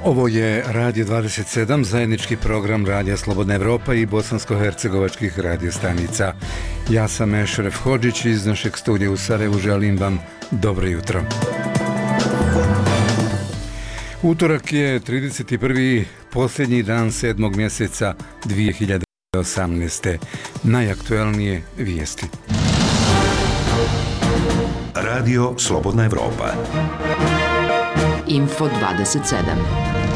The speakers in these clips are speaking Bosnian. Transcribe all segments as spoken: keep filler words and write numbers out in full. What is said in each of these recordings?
Ovo je Radio dvadeset sedam, zajednički program Radija Slobodna Evropa i bosansko-hercegovačkih radiostanica. Ja sam Ešref Hodžić iz našeg studija u Sarajevu, želim vam dobro jutro. Utorak je trideset prvi posljednji dan sedmog mjeseca dvije hiljade osamnaeste. Najaktuelnije vijesti. Radio Slobodna Evropa. Info dvadeset sedam.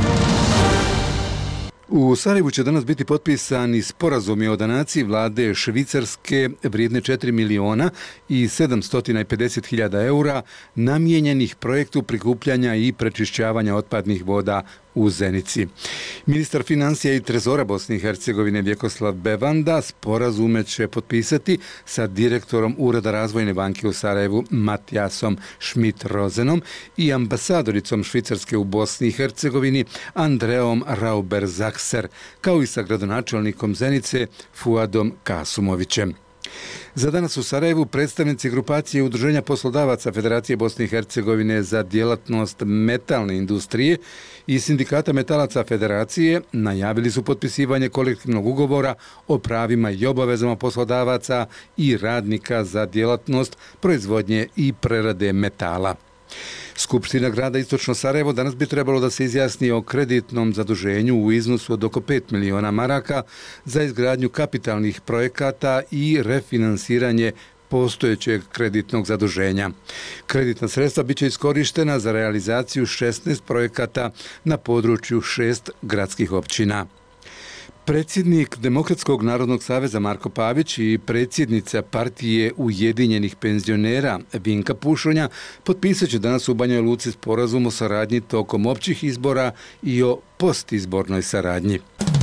U Sarajevu će danas biti potpisani sporazumi o donaciji vlade Švicarske vrijedne četiri miliona i sedamsto pedeset hiljada eura namijenjenih projektu prikupljanja i prečišćavanja otpadnih voda u Zenici. Ministar financija i trezora Bosne i Hercegovine Vjekoslav Bevanda sporazume će potpisati sa direktorom Ureda Razvojne banke u Sarajevu Matjasom Schmidt-Rozenom i ambasadoricom Švicarske u Bosni i Hercegovini Andreom Rauber-Zakser, kao i sa gradonačelnikom Zenice Fuadom Kasumovićem. Za danas u Sarajevu predstavnici grupacije Udruženja poslodavaca Federacije Bosne i Hercegovine za djelatnost metalne industrije i Sindikata metalaca Federacije najavili su potpisivanje kolektivnog ugovora o pravima i obavezama poslodavaca i radnika za djelatnost proizvodnje i prerade metala. Skupština grada Istočno Sarajevo danas bi trebalo da se izjasni o kreditnom zaduženju u iznosu od oko pet miliona maraka za izgradnju kapitalnih projekata i refinansiranje postojećeg kreditnog zaduženja. Kreditna sredstva biće iskorištena za realizaciju šesnaest projekata na području šest gradskih općina. Predsjednik Demokratskog narodnog saveza Marko Pavić i predsjednica partije Ujedinjenih penzionera Vinka Pušonja potpisat će danas u Banja Luci sporazum o saradnji tokom općih izbora i o postizbornoj saradnji.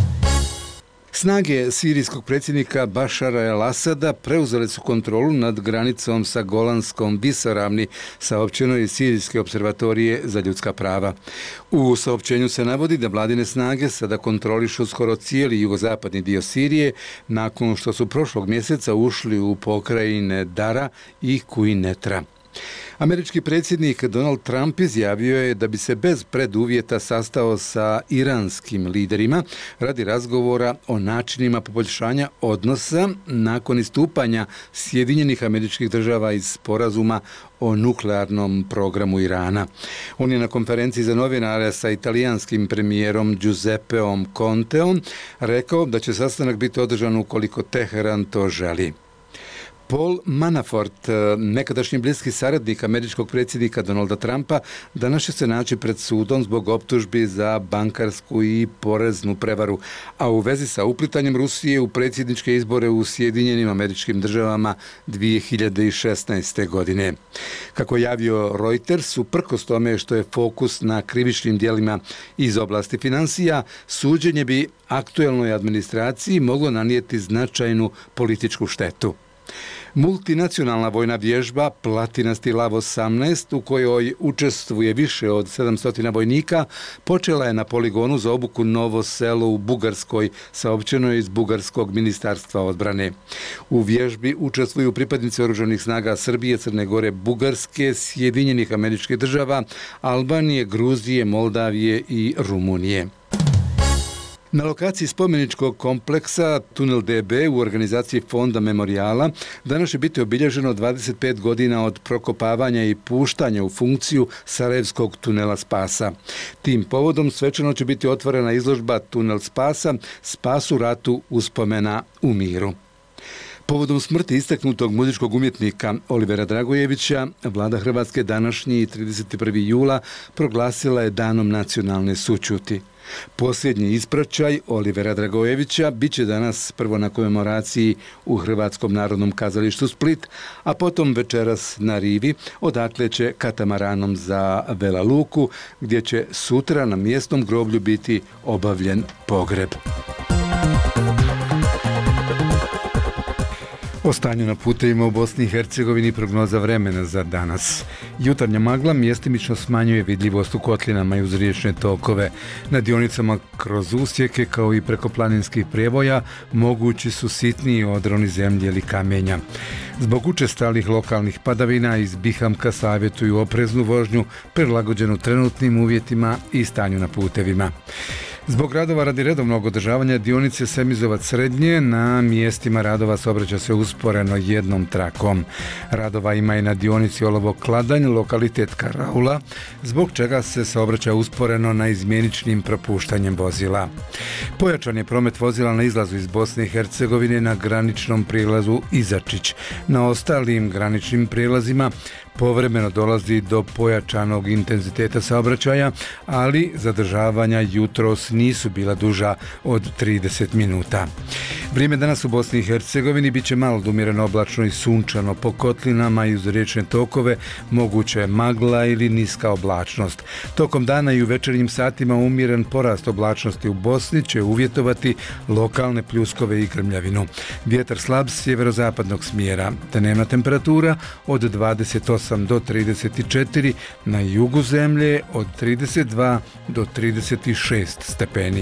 Snage sirijskog predsjednika Bašara el-Asada preuzele su kontrolu nad granicom sa Golanskom visoravni, saopćeno je Sirijske observatorije za ljudska prava. U saopćenju se navodi da vladine snage sada kontrolišu skoro cijeli jugozapadni dio Sirije nakon što su prošlog mjeseca ušli u pokrajine Dara i Kuinetra. Američki predsjednik Donald Trump izjavio je da bi se bez preduvjeta sastao sa iranskim liderima radi razgovora o načinima poboljšanja odnosa nakon istupanja Sjedinjenih Američkih Država iz sporazuma o nuklearnom programu Irana. On je na konferenciji za novinare sa italijanskim premijerom Giuseppeom Conteom rekao da će sastanak biti održan ukoliko Teheran to želi. Paul Manafort, nekadašnji bliski saradnik američkog predsjednika Donalda Trumpa, danas će se naći pred sudom zbog optužbi za bankarsku i poreznu prevaru, a u vezi sa uplitanjem Rusije u predsjedničke izbore u Sjedinjenim Američkim Državama dvije hiljade šesnaeste. godine. Kako je javio Reuters, uprkos tome što je fokus na krivičnim djelima iz oblasti financija, suđenje bi aktuelnoj administraciji moglo nanijeti značajnu političku štetu. Multinacionalna vojna vježba Platinasti lav osamnaest, u kojoj učestvuje više od sedamsto vojnika, počela je na poligonu za obuku Novo Selo u Bugarskoj, saopćeno je iz Bugarskog ministarstva odbrane. U vježbi učestvuju pripadnici oružanih snaga Srbije, Crne Gore, Bugarske, Sjedinjenih Američkih Država, Albanije, Gruzije, Moldavije i Rumunije. Na lokaciji spomeničkog kompleksa Tunel D B u organizaciji Fonda Memorijala danas će biti obilježeno dvadeset pet godina od prokopavanja i puštanja u funkciju Sarajevskog tunela Spasa. Tim povodom svečano će biti otvorena izložba Tunel Spasa, Spas u ratu, uspomena u miru. Povodom smrti istaknutog muzičkog umjetnika Olivera Dragojevića, vlada Hrvatske današnji trideset prvi jula proglasila je danom nacionalne sućuti. Posljednji ispraćaj Olivera Dragojevića bit će danas prvo na komemoraciji u Hrvatskom narodnom kazalištu Split, a potom večeras na rivi, odakle će katamaranom za Vela Luku, gdje će sutra na mjesnom groblju biti obavljen pogreb. O stanju na putevima u Bosni i Hercegovini prognoza vremena za danas. Jutarnja magla mjestimično smanjuje vidljivost u kotlinama i uz riječne tokove. Na dionicama kroz usjeke kao i preko planinskih prijevoja mogući su sitniji odroni zemlje ili kamenja. Zbog učestalih lokalnih padavina iz Bihamka savjetuju opreznu vožnju prilagođenu trenutnim uvjetima i stanju na putevima. Zbog radova radi redovnog održavanja dionice Semizovac srednje na mjestima radova saobraća se usporeno jednom trakom. Radova ima i na dionici Olovo-Kladanj, lokalitet Karaula, zbog čega se saobraća usporeno na izmjeničnim propuštanjem vozila. Pojačan je promet vozila na izlazu iz Bosne i Hercegovine na graničnom prilazu Izačić. Na ostalim graničnim prijelazima povremeno dolazi do pojačanog intenziteta saobraćaja, ali zadržavanja jutros nisu bila duža od trideset minuta. Vrijeme danas u Bosni i Hercegovini bit će malo umjereno oblačno i sunčano, po kotlinama i uz riječne tokove moguće je magla ili niska oblačnost. Tokom dana i u večernjim satima umjeren porast oblačnosti u Bosni će uvjetovati lokalne pljuskove i grmljavinu. Vjetar slab sjeverozapadnog smjera, dnevna temperatura od dvadeset osam do trideset četiri, na jugu zemlje od trideset dva do trideset šest stepeni.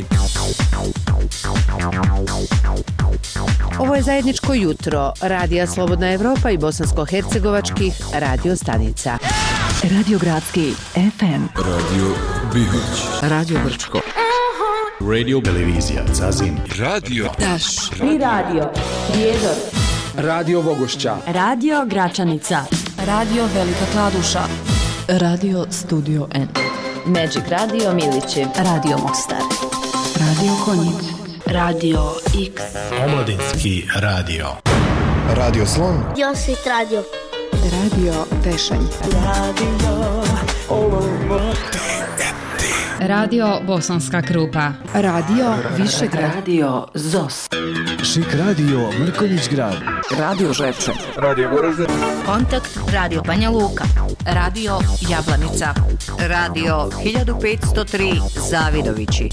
Ovo je zajedničko jutro Radija Slobodna Evropa i bosansko-hercegovačkih radio stanica. Radio Gradski F M, Radio Bihać, Radio Brčko, Radio Televizija Zazin, Radio Taš i Radio Prijedor, Radio Vogošća, Radio Gračanica, Radio Velika Kladuša, Radio Studio N, Magic Radio Milići, Radio Mostar, Radio Konjic, Radio X, Omladinski radio, Radio Slon, Josit Radio, Radio Tešanj, Radio Olovo, Radio Bosanska Krupa, Radio Višegrad, Radio Zos, Šik radio Mrkonjić Grad, Radio Žepče, Radio Goražde, Kontakt Radio Banja Luka, Radio Jablanica, Radio hiljadu petsto tri Zavidovići.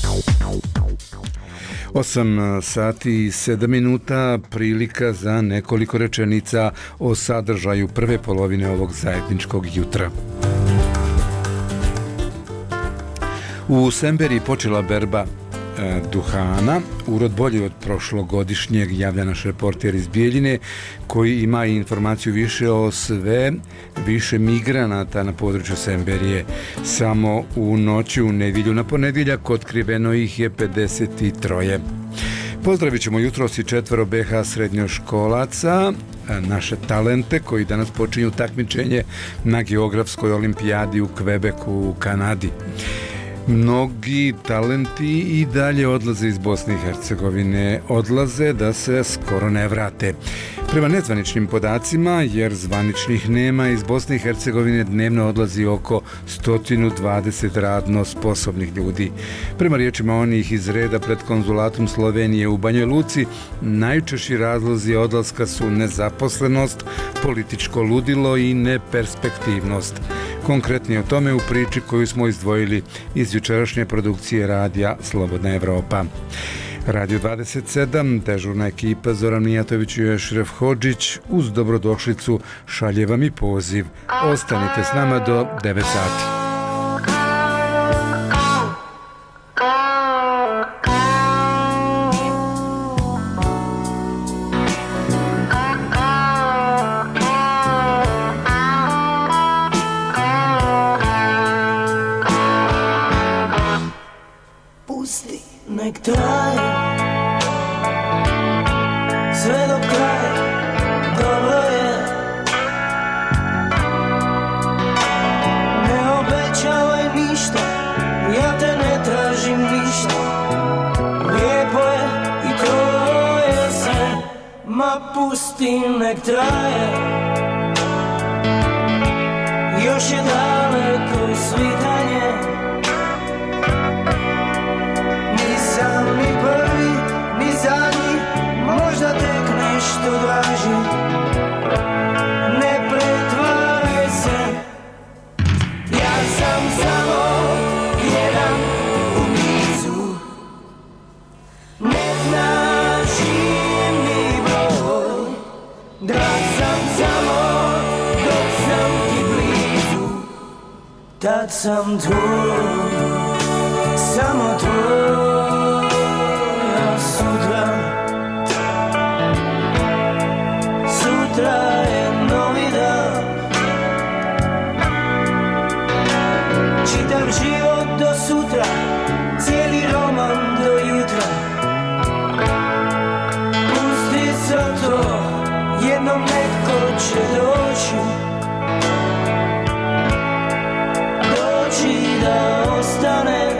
osam sati i sedam minuta, prilika za nekoliko rečenica o sadržaju prve polovine ovog zajedničkog jutra. U Semberiji počela berba e, duhana, urod bolji od prošlogodišnjeg, javlja naš reporter iz Bijeljine, koji ima informaciju više o sve više migranata na području Semberije. Samo u noći u nedjelju na ponedjeljak otkriveno ih je pedeset tri. Pozdravit ćemo jutros i četvero B H srednjoškolaca, naše talente koji danas počinju takmičenje na geografskoj olimpijadi u Quebecu u Kanadi. Mnogi talenti i dalje odlaze iz Bosne i Hercegovine, odlaze da se skoro ne vrate. Prema nezvaničnim podacima, jer zvaničnih nema, iz Bosne i Hercegovine dnevno odlazi oko sto dvadeset radno sposobnih ljudi. Prema riječima onih iz reda pred konzulatom Slovenije u Banjoj Luci, najčešći razlozi odlaska su nezaposlenost, političko ludilo i neperspektivnost. Konkretnije o tome u priči koju smo izdvojili iz jučerašnje produkcije radija Slobodna Evropa. Radio dvadeset sedam, dežurna ekipa Zoran Mijatović i Ešref Hodžić uz dobrodošlicu šalje vam i poziv. Ostanite s nama do devet sati. Nek traje sve do kraja, dobro je. Ne obećavaj ništa, ja te ne tražim ništa. Lijepo je i to je sve, ma pusti nek traje. Još je daleko svitanje, ni prvi, ni zadnji, možda tek nešto draži. Ne pretvaraj se, ja sam samo jedan u nizu. Ne značim ni broj, drag sam samo dok sam ti blizu. tad sam tvoj, samo tvoj, a sutra, sutra je novi dan. Čitav život do sutra, cijeli roman do jutra. Pusti sad to, jednom netko će doći, doći da ostane.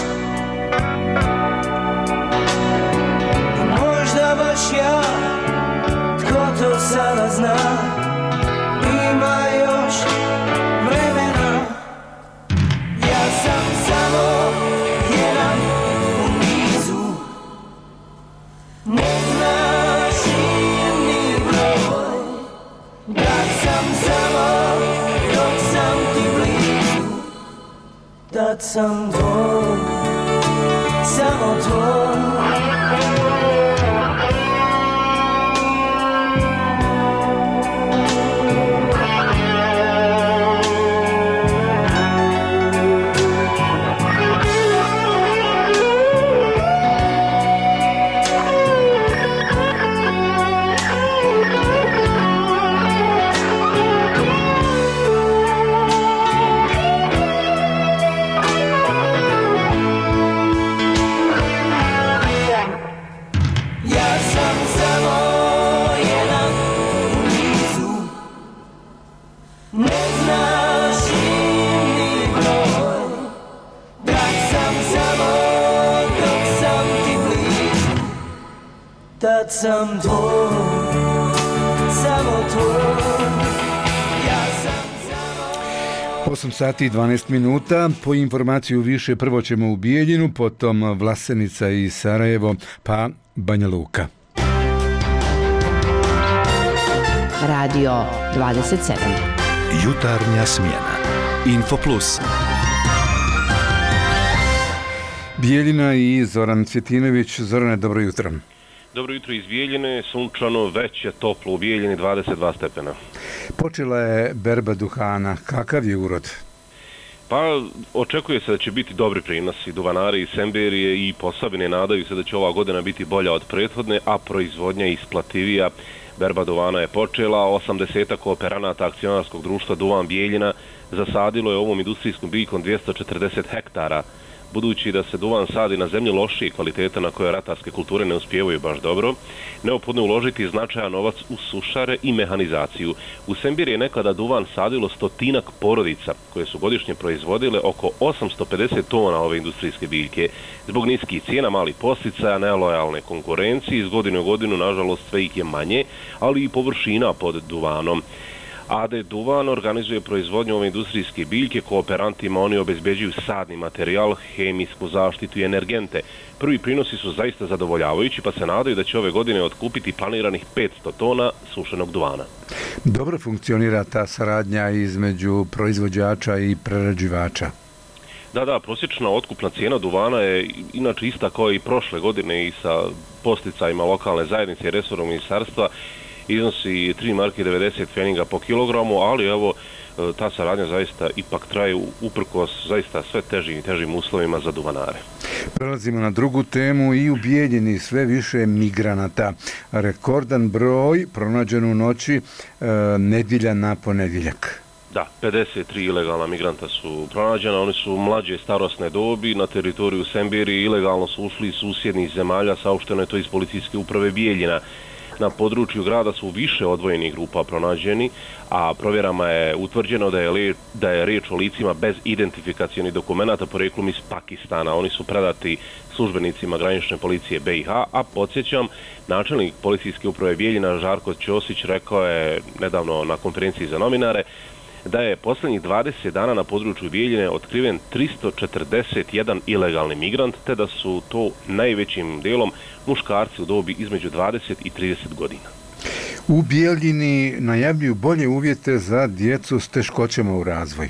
Možda baš ja, tko to sada zna, ima još vremena. Ja sam samo jedan u nizu, ne znaš im ni broj. Kad sam samo, dok sam ti blizu, tad sam tvoj, samo tvoj. Tad sam tvoj, samo tvoj, ja sam samo... osam sati i dvanaest minuta, po informaciju više prvo ćemo u Bijeljinu, potom Vlasenica i Sarajevo, pa Banja Luka. Radio dvadeset sedam. Jutarnja smjena. Info Plus. Bijeljina i Zoran Cvjetinović. Zorane, dobro jutro. Dobro jutro iz Bijeljine, sunčano, već je toplo u Bijeljini, dvadeset dva stepena. Počela je berba duhana, kakav je urod? Pa očekuje se da će biti dobri prinosi. Duvanari iz Semberije i Posavine nadaju se da će ova godina biti bolja od prethodne, a proizvodnja isplativija. Berba duvana je počela, osamdesetak kooperanata akcionarskog društva Duvan Bijeljina zasadilo je ovom industrijskom biljkom dvjesto četrdeset hektara. Budući da se duvan sadi na zemlji lošije kvaliteta na koje ratarske kulture ne uspijevaju baš dobro, neophodno je uložiti značajan novac u sušare i mehanizaciju. U Sembiri je nekada duvan sadilo stotinak porodica koje su godišnje proizvodile oko osamsto pedeset tona ove industrijske biljke. Zbog niskih cijena, malih posticaja, nelojalne konkurencije, iz godine u godinu, nažalost, sve ih je manje, ali i površina pod duvanom. A D Duvan organizuje proizvodnju ove industrijske biljke, kooperantima oni obezbeđuju sadni materijal, hemijsku zaštitu i energente. Prvi prinosi su zaista zadovoljavajući, pa se nadaju da će ove godine otkupiti planiranih petsto tona sušenog duvana. Dobro funkcionira ta saradnja između proizvođača i prerađivača. Da, da, prosječna otkupna cijena duvana je inače ista kao i prošle godine i sa posticajima lokalne zajednice i resornog ministarstva. Iznosi tri marke devedeset pfeniga po kilogramu, ali evo, ta saradnja zaista ipak traje uprkos zaista sve težim i težim uslovima za duvanare. Prelazimo na drugu temu i u Bijeljini sve više migranata. Rekordan broj pronađen u noći e, nedjelja na ponedjeljak. Da, pedeset tri ilegalna migranta su pronađena, oni su mlađe starosne dobi, na teritoriju Sembiri ilegalno su ušli iz susjednih zemalja, saopšteno je to iz policijske uprave Bijeljina. Na području grada su više odvojenih grupa pronađeni, a provjerama je utvrđeno da je, le, da je riječ o licima bez identifikacionih dokumenata poreklom iz Pakistana. Oni su predati službenicima granične policije B i H, a podsjećam, načelnik policijske uprave Bijeljina Žarko Ćosić rekao je nedavno na konferenciji za novinare da je posljednjih dvadeset dana na području Bijeljine otkriven tristo četrdeset jedan ilegalni migrant, te da su to najvećim dijelom muškarci u dobi između dvadeset i trideset godina. U Bijeljini najavljuju bolje uvjete za djecu s teškoćama u razvoju.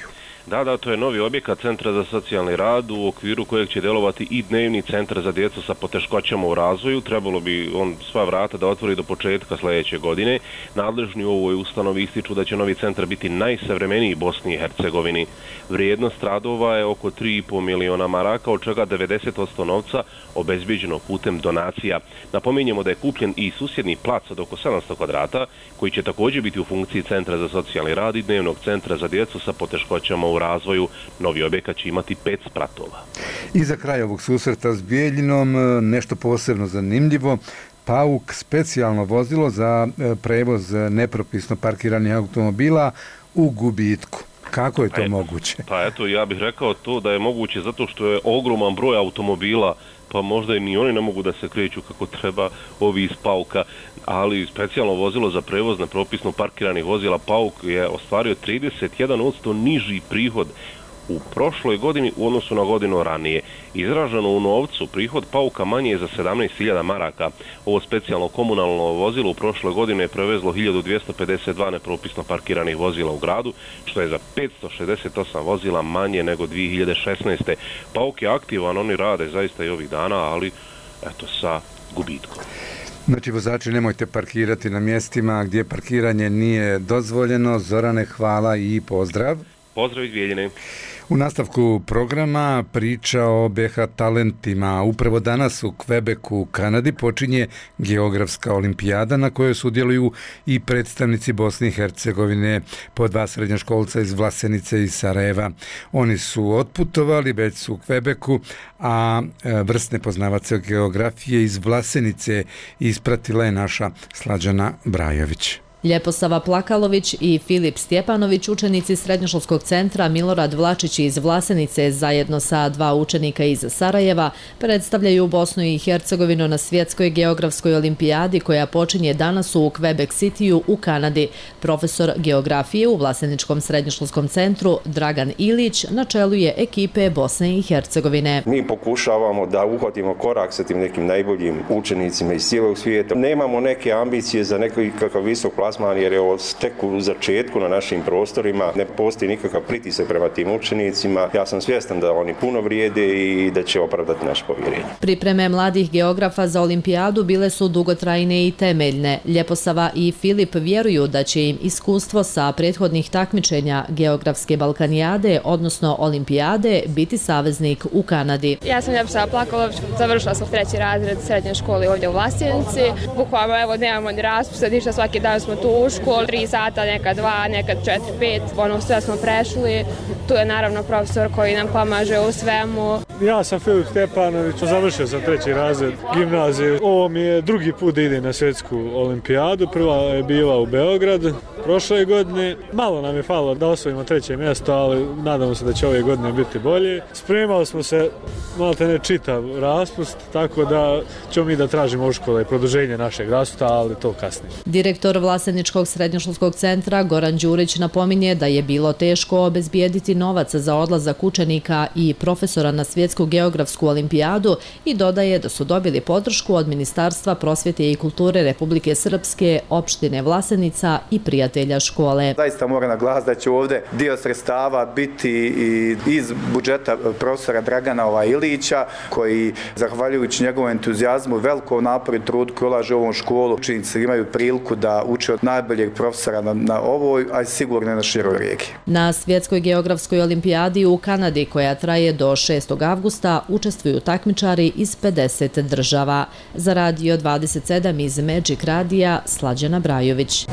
Da, da, to je novi objekat Centra za socijalni rad u okviru kojeg će djelovati i dnevni centar za djecu sa poteškoćama u razvoju. Trebalo bi on sva vrata da otvori do početka sljedeće godine. Nadležni u ovoj ustanovi ističu da će novi centar biti najsavremeniji Bosni i Hercegovini. Vrijednost radova je oko tri i po miliona maraka, od čega devedeset posto novca obezbijeđeno putem donacija. Napominjemo da je kupljen i susjedni plac od oko sedamsto kvadrata, koji će također biti u funkciji Centra za socijalni rad i dnevnog centra za djecu sa poteškoćama u razvoju. Novi objekat će imati pet spratova. I za kraj ovog susreta s Bijeljinom nešto posebno zanimljivo. Pauk, specijalno vozilo za prevoz nepropisno parkiranih automobila u gubitku. Kako je to pa, moguće? Pa eto, ja bih rekao to da je moguće zato što je ogroman broj automobila, pa možda i ni oni ne mogu da se kreću kako treba, ovi iz Pauka, ali specijalno vozilo za prevoz nepropisno parkiranih vozila Pauk je ostvario trideset jedan posto niži prihod u prošloj godini u odnosu na godinu ranije. Izraženo u novcu, prihod Pauka manje je za sedamnaest hiljada maraka. Ovo specijalno komunalno vozilo u prošloj godini je prevezlo hiljadu dvjesto pedeset dva nepropisno parkiranih vozila u gradu, što je za petsto šezdeset osam vozila manje nego dvije hiljade šesnaeste. Pauk je aktivan, oni rade zaista i ovih dana, ali eto sa gubitkom. Znači, vozači, nemojte parkirati na mjestima gdje parkiranje nije dozvoljeno. Zorane, hvala i pozdrav. Pozdrav iz Bijeljine. U nastavku programa priča o B H talentima. Upravo danas u Quebecu u Kanadi počinje geografska olimpijada na kojoj sudjeluju i predstavnici Bosne i Hercegovine, po dva srednjoškolca iz Vlasenice i Sarajeva. Oni su otputovali, već su u Quebecu, a vrsne poznavace geografije iz Vlasenice ispratila je naša Slađana Brajović. Ljeposava Plakalović i Filip Stjepanović, učenici srednjoškolskog centra Milorad Vlačić iz Vlasenice, zajedno sa dva učenika iz Sarajeva, predstavljaju Bosnu i Hercegovinu na svjetskoj geografskoj olimpijadi koja počinje danas u Quebec Cityu u Kanadi. Profesor geografije u Vlaseničkom srednjoškolskom centru Dragan Ilić na čelu je ekipe Bosne i Hercegovine. Mi pokušavamo da uhvatimo korak sa tim nekim najboljim učenicima iz cijelog svijeta. Nemamo neke ambicije za nekakav visok plasman, jer je ovo tek u začetku na našim prostorima, ne postoji nikakav pritisak prema tim učenicima. Ja sam svjestan da oni puno vrijede i da će opravdati naše povjerenje. Pripreme mladih geografa za olimpijadu bile su dugotrajne i temeljne. Ljeposava i Filip vjeruju da će im iskustvo sa prethodnih takmičenja geografske Balkanijade, odnosno olimpijade, biti saveznik u Kanadi. Ja sam Ljeposava Plakalović, završila sam treći razred srednje škole ovdje u Vlasenici. Bukvalno, evo, nemamo ni raspusta, ništa, svaki dan smo tu u školu, tri sata, nekad dva, nekad četiri, pet, ono sve smo prešli. Tu je naravno profesor koji nam pomaže u svemu. Ja sam Filip Stjepanović, završio sam treći razred gimnazije. Ovo mi je drugi put da ide na svjetsku olimpijadu, prva je bila u Beogradu prošle godine. Malo nam je falilo da osvojimo treće mjesto, ali nadamo se da će ove godine biti bolje. Spremali smo se malte ne čitav raspust, tako da ćemo mi da tražimo u škole produženje našeg raspusta, ali to kasnije. Direktor Vlaseničkog srednjoškolskog centra Goran Đurić napominje da je bilo teško obezbijediti novac za odlazak učenika i profesora na svjetsku geografsku olimpijadu i dodaje da su dobili podršku od Ministarstva prosvjete i kulture Republike Srpske, opštine Vlasenica i prijatelja škole. Zaista moram naglasiti da će ovdje dio sredstava biti i iz budžeta profesora Dragana Ilića, koji, zahvaljujući njegovom entuzijazmu, velikom naporu i trudu koji ulaže u ovom školu, učenici imaju priliku da uče od najboljeg profesora na, na ovoj, a sigurno na široj regiji. Na svjetskoj geografskoj olimpijadi u Kanadi, koja traje do šestog avgusta, učestvuju takmičari iz pedeset država. Za Radio dvadeset sedam iz Magic Radija, Slađana Brajović.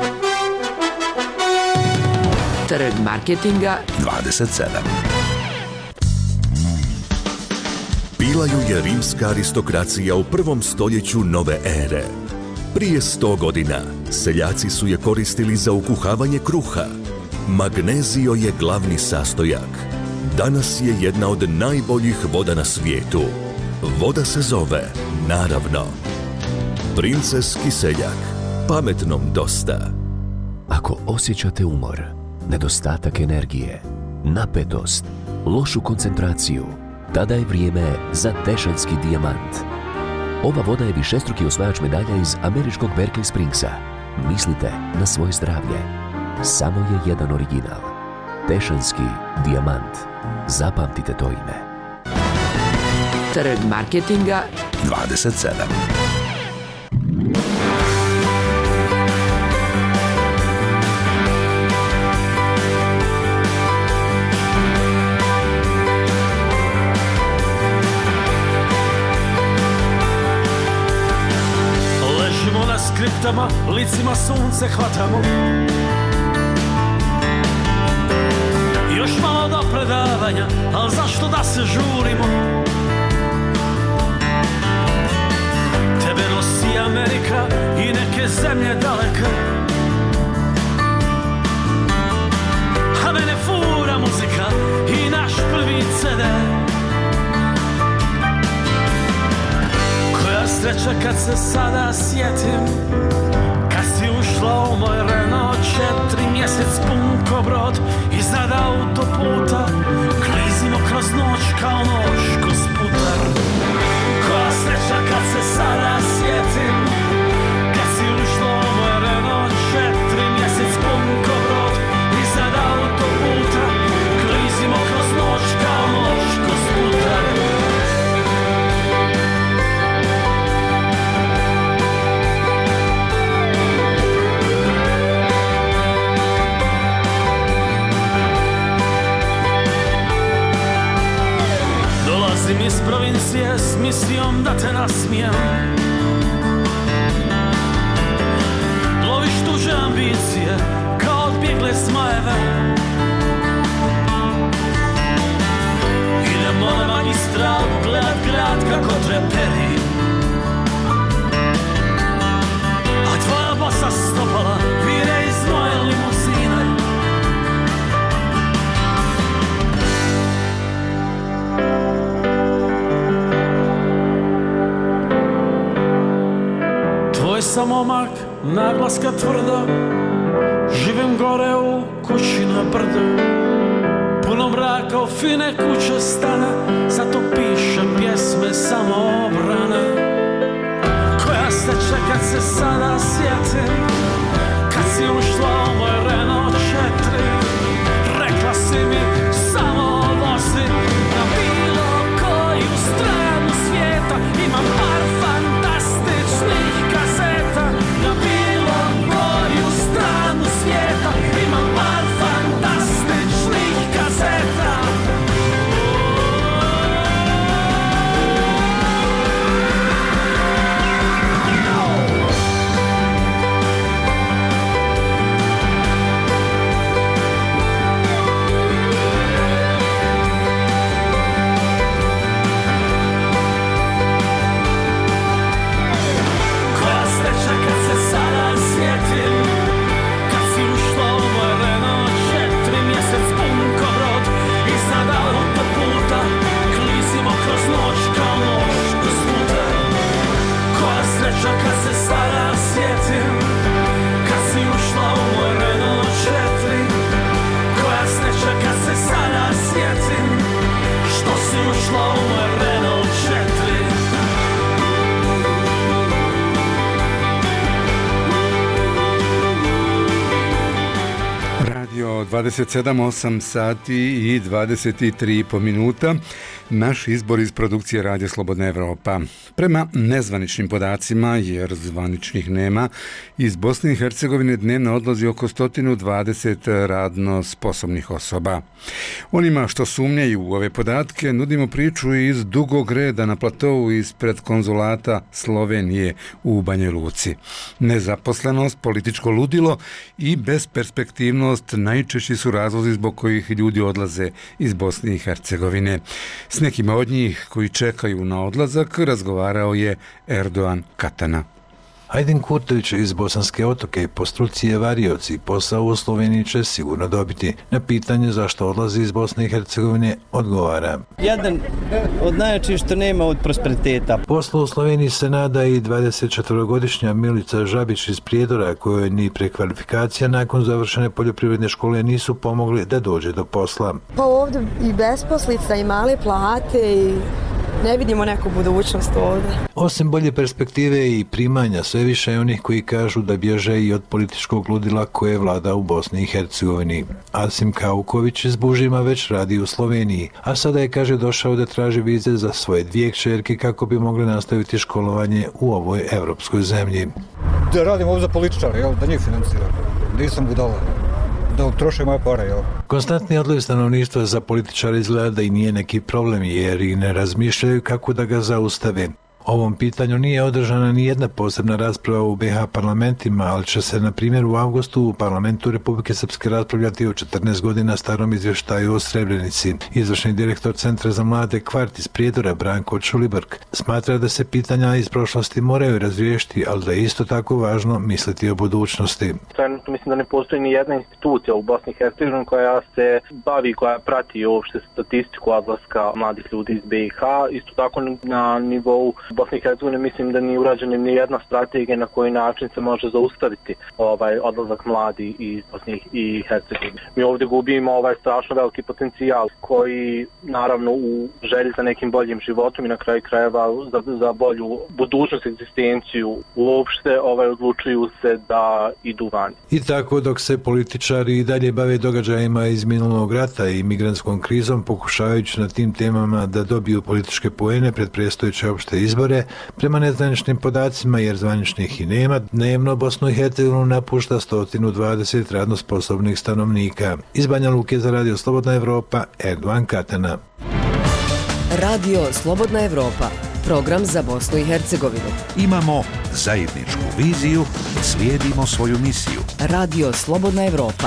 Trg marketinga dvadeset sedam. Bila ju je rimska aristokracija u prvom stoljeću nove ere. Prije sto godina seljaci su je koristili za ukuhavanje kruha. Magnezio je glavni sastojak. Danas je jedna od najboljih voda na svijetu. Voda se zove Naravno. Princeski seljak. Pametnom dosta. Ako osjećate umor, nedostatak energije, napetost, lošu koncentraciju, tada je vrijeme za Tešanski dijamant. Ova voda je višestruki osvajač medalja iz američkog Berkeley Springsa. Mislite na svoje zdravlje. Samo je jedan original. Tešanski dijamant. Zapamtite to ime. Trg marketinga dvadeset sedam. Ležimo na skriptama, licima sunce hvatamo. Još malo do predavanja, al zašto da se žurimo? Tebe nosi Amerika i neke zemlje daleka, a mene fura muzika i naš prvi ce de. Koja sreća kad se sada sjetim, kad si ušla u moj Renault četiri, mjesec pun ko brod iznad autoputa, klizimo kroz noć kao nož kroz putar. Koja sreća kad se sada sjetim, kad si ušla u moj Renault četiri, mjesec pun ko brod iznad autoputa, klizimo kroz noć kao nož kroz putar. Dolazim iz provincije s misijom da te nasmijem. Loviš tuđe ambicije kao odbjegle smajeve. Idemo na magistral gledat grad kako treperi, a tvoja bosa stopala vire iz moje limuzine. Tvoj sam momak, naglaska tvrda, živim gore u kući na brdu. Puno mraka u fine kuće stane, zato pišem pjesme samoobrane. Koja sreća kad se sada sjetim, kad si ušla u moj Renault četiri, rekla si mi samo vozi na bilo koju stranu svijeta. Imam par fantastičnih kazeta, na bilo koju stranu svijeta. Imam par fantastičnih kazeta. Kad se sada sjetim, kad si ušla u moj Renault četiri. Koja sreća kad se sada sjetim, što si ušla u moj Renault četiri. Radio dvadeset sedam, osam sati i dvadeset tri po minuta. Naš izbor iz produkcije Radio Slobodna Evropa. Prema nezvaničnim podacima, jer zvaničnih nema, iz Bosne i Hercegovine dnevno odlazi oko sto dvadeset radno sposobnih osoba. Onima što sumnjaju u ove podatke nudimo priču iz dugog reda na platovu ispred konzulata Slovenije u Banja Luci. Nezaposlenost, političko ludilo i besperspektivnost najčešći su razlozi zbog kojih ljudi odlaze iz Bosne i Hercegovine. S nekima od njih koji čekaju na odlazak razgovarao je Erdogan Katana. Ajdin Kurtović iz Bosanske Otoke po struci je varioc i posao u Sloveniji će sigurno dobiti. Na pitanje zašto odlazi iz Bosne i Hercegovine odgovara. Jedan od najjačih što nema od prosperiteta. Posla u Sloveniji se nada i dvadesetčetvorogodišnja Milica Žabić iz Prijedora, kojoj ni prekvalifikacija nakon završene poljoprivredne škole nisu pomogli da dođe do posla. Pa ovdje i besposlica i male plate i ne vidimo neku budućnost ovdje. Osim bolje perspektive i primanja, sve više je onih koji kažu da bježe i od političkog ludila koje vlada u Bosni i Hercegovini. Asim Kauković iz Bužima već radi u Sloveniji, a sada je, kaže, došao da traži vize za svoje dvije kćerke kako bi mogli nastaviti školovanje u ovoj evropskoj zemlji. Da radim ovdje za političare, jel, da njih financiram. Nisam budala, da troše moje pare, jel. Konstantni odliv stanovništva za političare izgleda da i nije neki problem, jer i ne razmišljaju kako da ga zaustave. Ovom pitanju nije održana ni jedna posebna rasprava u be ha parlamentima, ali će se, na primjer, u avgustu u parlamentu Republike Srpske raspravljati o četrnaest godina starom izvještaju o Srebrenici. Izvršni direktor Centra za mlade Kvart iz Prijedora, Branko Čulibrk, smatra da se pitanja iz prošlosti moraju razriješiti, ali da je isto tako važno misliti o budućnosti. Trenutno mislim da ne postoji ni jedna institucija u Bosni i Hercegovini koja se bavi, koja prati uopšte statistiku odlaska mladih ljudi iz be ha. Isto tako na nivou Bosni i Hercegovine mislim da nije urađena ni jedna strategija na koji način se može zaustaviti ovaj odlazak mladi iz Bosne i Hercegovine. Mi ovdje gubimo ovaj strašno veliki potencijal koji naravno u želji za nekim boljim životom i na kraju krajeva za, za bolju budućnost, egzistenciju uopšte ovaj odlučuju se da idu van. I tako dok se političari i dalje bave događajima iz minulog rata i migrantskom krizom, pokušavajući na tim temama da dobiju političke poene pred predstojeće opšte izbore, prema nezvaničnim podacima, jer zvaničnih i nema, dnevno Bosnu i Hercegovinu napušta sto dvadeset radno sposobnih stanovnika. Iz Banja Luke za Radio Slobodna Evropa, Erdovan Katana. Radio Slobodna Evropa, program za Bosnu i Hercegovinu. Imamo zajedničku viziju, slijedimo svoju misiju. Radio Slobodna Evropa.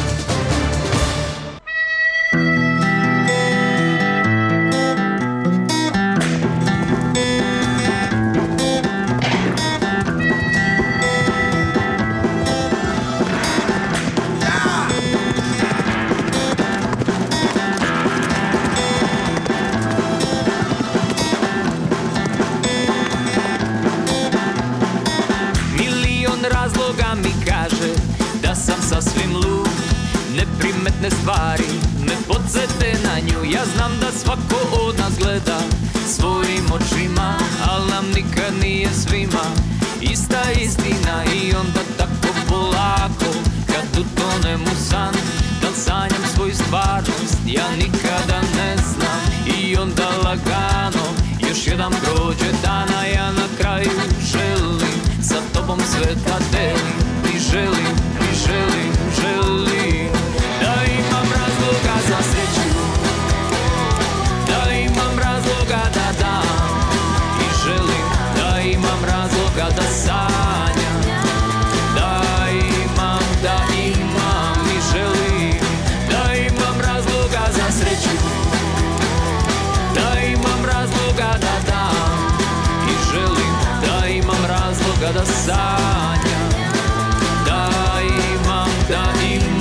Stvari me podsjete na nju. Ja znam da svako od nas gleda svojim očima, al nam nikad nije svima ista istina. I onda tako polako kad utonem u san, da li sanjam svoju stvarnost, ja nikada ne znam. I onda lagano još jedan prođe dana, ja na kraju želim sa tobom sve da delim. I želim, i želim, želim da imam razloga za sreću, da imam razloga da dam. I želim da imam razloga da sanjam, da imam, da imam. I želim da imam razloga za sreću, da imam razloga da dam. I želim da imam razloga da sanjam, da imam, da imam.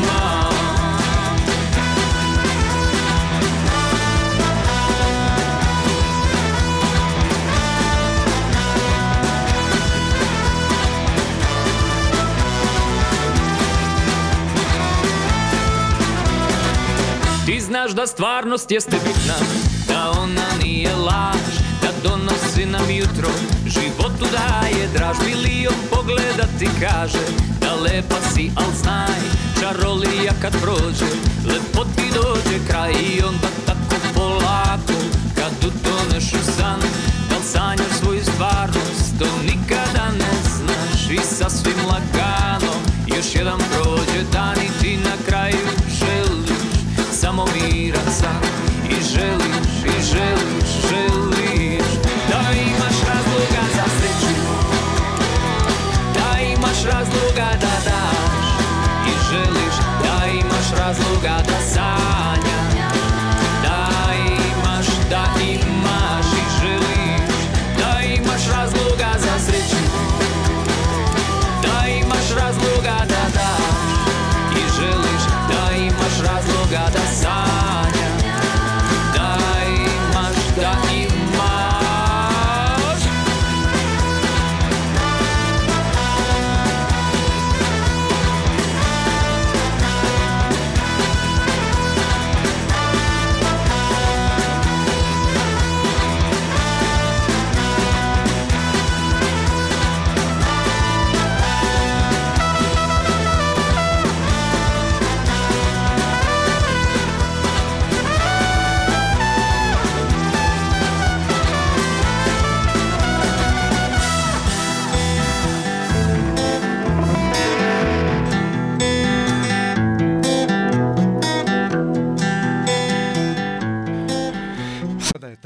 Ti znaš da stvarnost jeste bitna, da ona nije laž, da donosi nam jutro, životu daje draž. Milion pogleda ti kaže da lepa si, al znaj, čarolija kad prođe, lepo ti dođe kraj. I onda tako polako kad utoneš u san, da li sanjaš svoju stvarnost, to nikada ne znaš. I sasvim lagano još jedan prođe dan i ti na kraju želiš samo miran san. I želiš, i želiš, želiš da imaš razloga za sreću, da imaš razloga da daš. I želiš da imaš razloga da sanjaš, da imaš, da imaš. I želiš da imaš razloga za sreću, da imaš razloga da daš. I želiš da imaš razloga da sanjaš, da imaš, da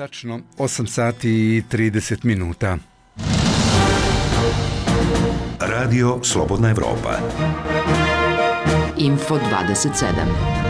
Tačno osam sati i trideset minuta. Radio Slobodna Evropa. Info dvadeset sedam.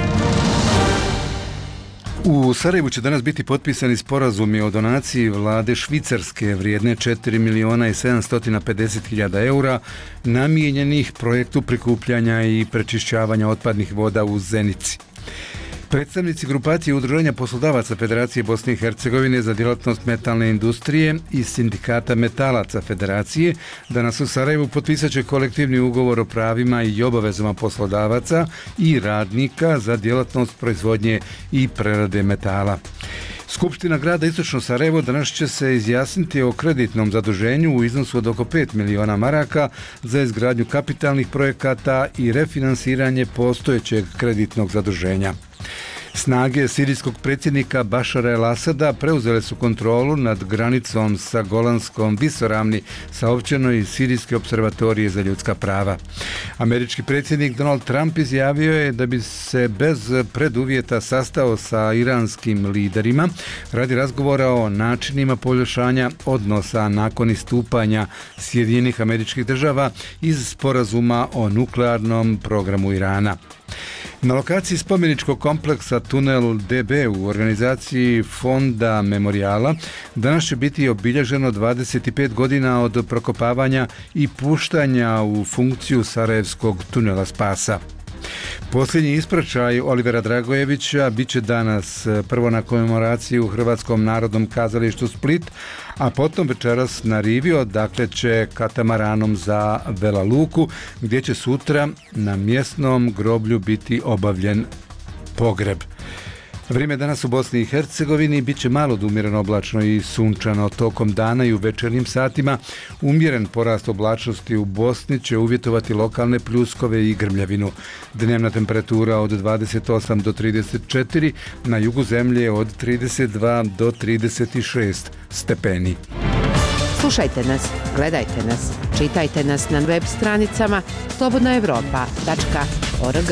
U Sarajevu će danas biti potpisani sporazumi o donaciji vlade Švicarske vrijedne četiri miliona i sedamsto pedeset hiljada eura namijenjenih projektu prikupljanja i prečišćavanja otpadnih voda u Zenici. Predstavnici grupacije Udruženja poslodavaca Federacije Bosne i Hercegovine za djelatnost metalne industrije i Sindikata metalaca Federacije danas u Sarajevu potpisat će kolektivni ugovor o pravima i obavezama poslodavaca i radnika za djelatnost proizvodnje i prerade metala. Skupština grada Istočno Sarajevo danas će se izjasniti o kreditnom zaduženju u iznosu od oko pet miliona maraka za izgradnju kapitalnih projekata i refinansiranje postojećeg kreditnog zaduženja. Snage sirijskog predsjednika Bašara el-Asada preuzele su kontrolu nad granicom sa Golanskom visoravni, saopćeno iz Sirijske observatorije za ljudska prava. Američki predsjednik Donald Trump izjavio je da bi se bez preduvjeta sastao sa iranskim liderima radi razgovora o načinima poboljšanja odnosa nakon istupanja Sjedinjenih Američkih Država iz sporazuma o nuklearnom programu Irana. Na lokaciji spomeničkog kompleksa Tunel D B u organizaciji Fonda Memorijala danas će biti obilježeno dvadeset pet godina od prokopavanja i puštanja u funkciju Sarajevskog tunela spasa. Posljednji ispraćaj Olivera Dragojevića bit će danas prvo na komemoraciji u Hrvatskom narodnom kazalištu Split, a potom večeras na rivi, odakle će katamaranom za Vela Luku, gdje će sutra na mjesnom groblju biti obavljen pogreb. Vrijeme danas u Bosni i Hercegovini bit će malo umjereno oblačno i sunčano tokom dana i u večernjim satima. Umjeren porast oblačnosti u Bosni će uvjetovati lokalne pljuskove i grmljavinu. Dnevna temperatura od dvadeset osam do trideset četiri, na jugu zemlje od trideset dva do trideset šest stepeni. Slušajte nas, gledajte nas, čitajte nas na web stranicama slobodna evropa tačka org.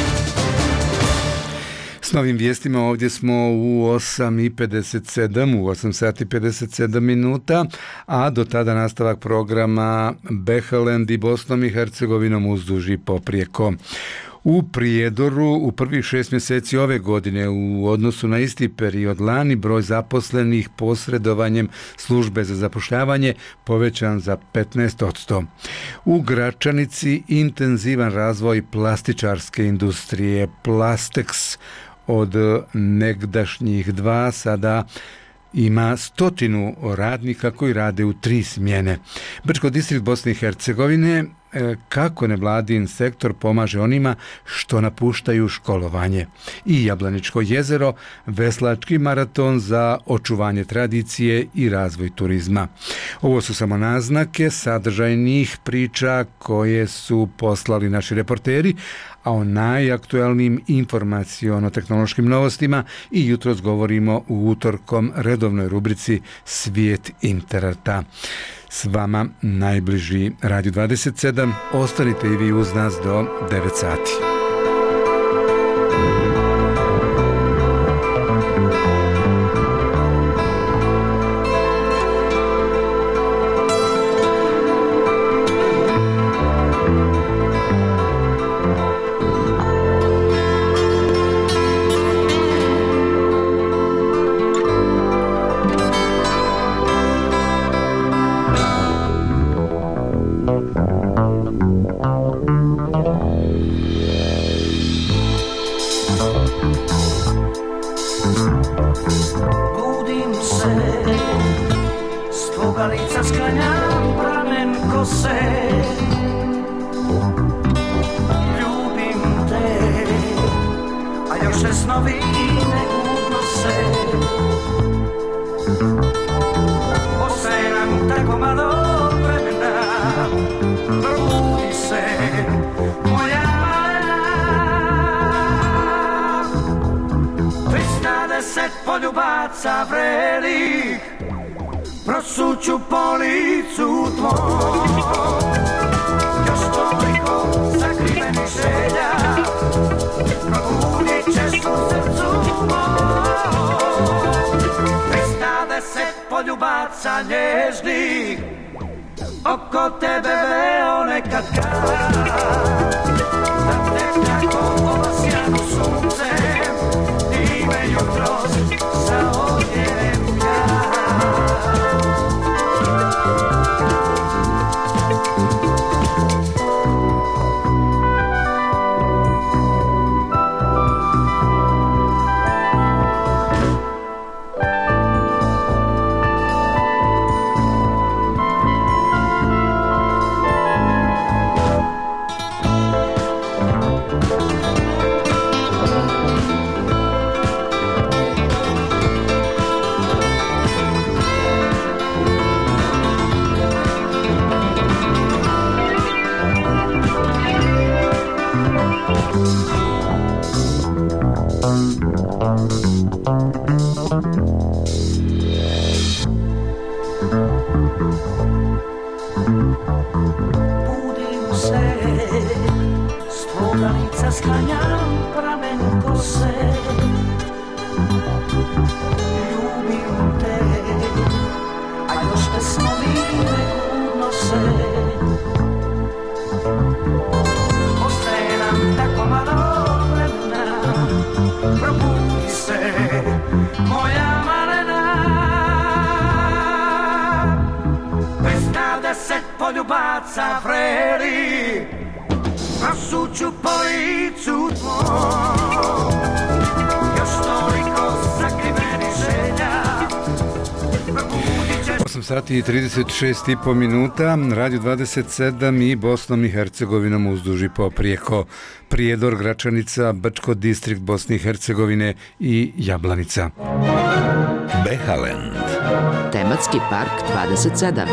S novim vijestima ovdje smo u osam i pedeset sedam, u osam sati pedeset sedam minuta, a do tada nastavak programa Behelend i Bosnom i Hercegovinom uzduž i poprijeko. U Prijedoru u prvih šest mjeseci ove godine u odnosu na isti period lani broj zaposlenih posredovanjem službe za zapošljavanje povećan za petnaest posto. U Gračanici intenzivan razvoj plastičarske industrije. Plastex od negdašnjih dva sada ima stotinu radnika koji rade u tri smjene. Brčko distrikt Bosne i Hercegovine, kako nevladin sektor pomaže onima što napuštaju školovanje. I Jablaničko jezero, veslački maraton za očuvanje tradicije i razvoj turizma. Ovo su samo naznake sadržajnih priča koje su poslali naši reporteri, a o najaktualnijim informaciono-tehnološkim novostima i jutros govorimo u utorkom redovnoj rubrici Svijet interneta. S vama najbliži Radio dvadeset sedam, ostanite i vi uz nas do devet sati. Prosuću po licu tvoj, još toliko sakrivenih želja, probudit ćeš u srcu moj. oko tebe veo nekad kad da te kako ovasjano suncem ti me jutros zaodjenem ja. Budim se, s tvoranica sklanjam pramen kose. Ljubim te, a još te snovi nekurno se. Ostaje nam tako malo vremena, probudi se, moja malena. Bez nade se poljubaca vreli, prosuću po licu tvoj. Još toliko sakrivenih želja. osam sati i trideset šest i po minuta, Radio dvadeset sedam i Bosnom i Hercegovinom uzduži poprijeko. Prijedor, Gračanica, Brčko distrikt Bosne i Hercegovine i Jablanica. Behaland. Tematski park dvadeset sedam.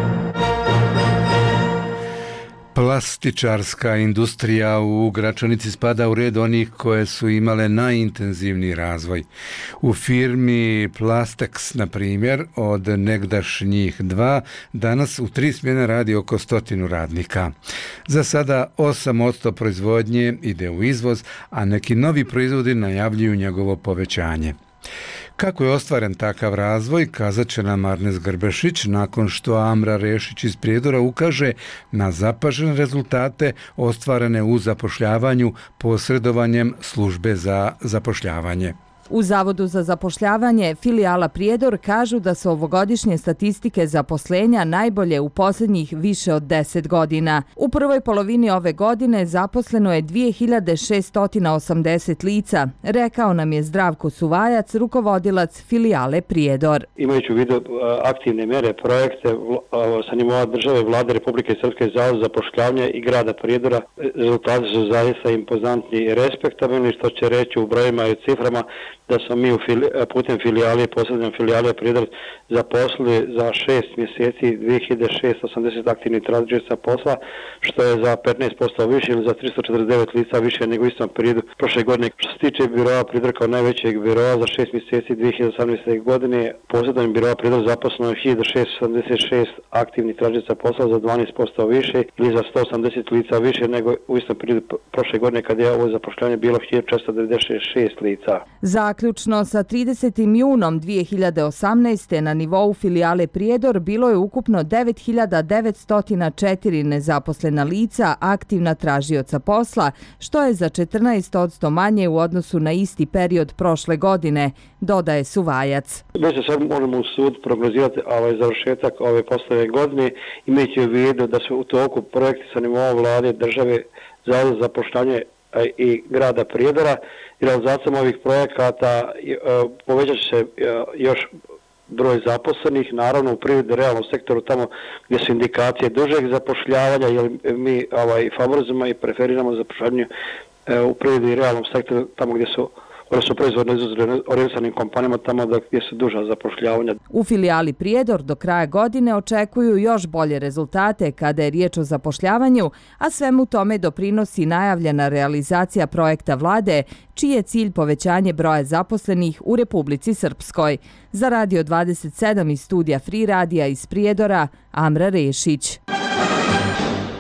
Plastičarska industrija u Gračanici spada u red onih koje su imale najintenzivniji razvoj. U firmi Plastex, na primjer, od negdašnjih dva, danas u tri smjene radi oko stotinu radnika. Za sada osam posto proizvodnje ide u izvoz, a neki novi proizvodi najavljuju njegovo povećanje. Kako je ostvaren takav razvoj, kazat će nam Arnes Grbešić nakon što Amra Rešić iz Prijedora ukaže na zapažene rezultate ostvarene u zapošljavanju posredovanjem službe za zapošljavanje. U Zavodu za zapošljavanje filijala Prijedor kažu da su ovogodišnje statistike zaposlenja najbolje u posljednjih više od deset godina. U prvoj polovini ove godine zaposleno je dvije hiljade šesto osamdeset lica, rekao nam je Zdravko Suvajac, rukovodilac filijale Prijedor. Imajući u vidu aktivne mere, projekte sa nivoa države, Vlade Republike Srpske, Zavod za zapošljavanje i grada Prijedora, rezultati su zaista impozantni i respektabilni, što će reći u brojima i ciframa da smo mi u fili, putem filijale, posljednjom filijale Prijedor zaposlili za šest mjeseci dvije hiljade šesto osamdeset aktivnih tražioca posla, što je za petnaest posto više ili za tristo četrdeset devet lica više nego u istom periodu prošle godine. Što se tiče biroa Prijedor kao najvećeg biroa, za šest mjeseci dvije hiljade osamnaeste. godine posljednjom biroa Prijedor zaposleno je hiljadu šesto sedamdeset šest aktivnih tražioca posla, za dvanaest posto više ili za sto osamdeset lica više nego u istom periodu prošle godine kada je ovo zapošljavanje bilo hiljadu četiristo devedeset šest lica. Zaključno sa tridesetim junom dvije hiljade osamnaeste. na nivou filijale Prijedor bilo je ukupno devet hiljada devetsto četiri nezaposlena lica aktivna tražioca posla, što je za četrnaest posto manje u odnosu na isti period prošle godine, dodaje Suvajac. Mi se sad možemo u sud prognozirati ovaj završetak ove poslove godine, imajući u vidu da su u toku projekti sa nivoa vlade, države, Zavod za zapošljavanje i grada Prijedora i realizacijom ovih projekata povećat će se još broj zaposlenih, naravno u privredi realnom sektoru tamo gdje su indikacije dužeg zapošljavanja, jer mi ovaj, favorizujemo i preferiramo zapošljavanje u privredi i realnom sektoru tamo gdje su koje su proizvodno orijentanim kompanijama tamo gdje su duža zapošljavanja. U filijali Prijedor do kraja godine očekuju još bolje rezultate kada je riječ o zapošljavanju, a svemu tome doprinosi najavljena realizacija projekta vlade, čiji je cilj povećanje broja zaposlenih u Republici Srpskoj. Za Radio dvadeset sedam iz studija Free Radija iz Prijedora, Amra Rešić.